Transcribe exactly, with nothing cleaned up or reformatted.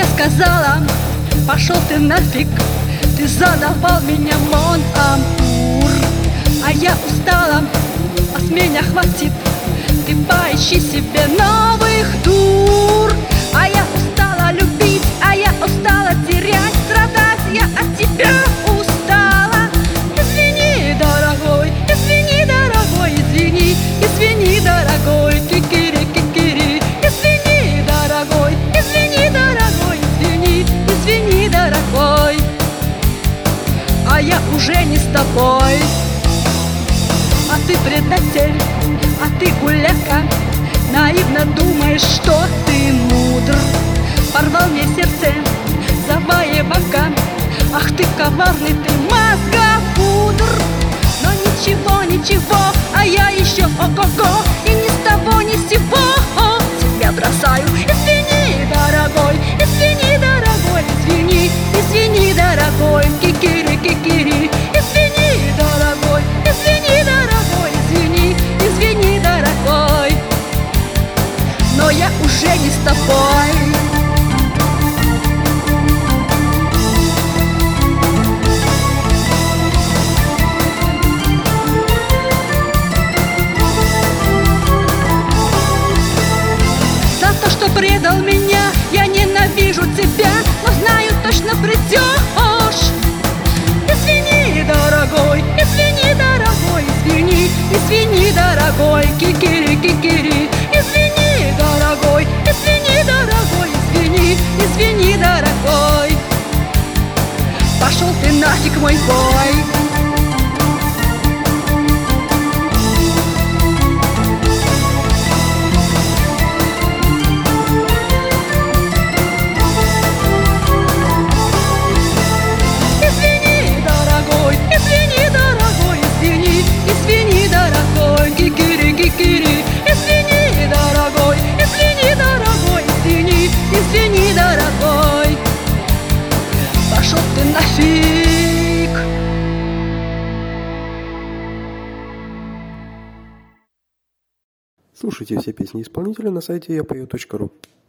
я сказала: пошел ты нафиг, ты задолбал меня, мон амур. А я устала, а с меня хватит, ты поищи себе новых дур. А я устала любить, а я устала терять, страдать, я от тебя устала. Извини, дорогой, извини, дорогой, извини, извини, дорогой, кикири, кикири. Извини, дорогой, извини, дорогой, извини, извини, дорогой. А я уже не с тобой. А ты предатель, а ты гуляка, наивно думаешь, что ты мудр. Порвал мне сердце, завоевака, ах ты коварный, ты мозгопудр. Но ничего, ничего, а я еще ого-го, и ни с того, ни с сего тебя бросаю. Извини, дорогой, извини, дорогой, извини, извини, дорогой, кикири, кикири. Извини, дорогой, извини, дорогой, извини, извини, дорогой. Но я уже не с тобой. За то, что предал меня, я ненавижу тебя, но знаю, точно придешь. Извини, дорогой, извини, дорогой, извини, извини, дорогой, кикири, кикири. Извини, дорогой, извини, дорогой, извини, извини, дорогой. Пошел ты нафиг, мой бой. Извини, дорогой, извини, дорогой, извини, извини, дорогой, кикири, кикири. Извини, дорогой, извини, дорогой, извини, извини, дорогой. Пошел ты нафиг. Слушайте все песни исполнителя на сайте я пою точка ру.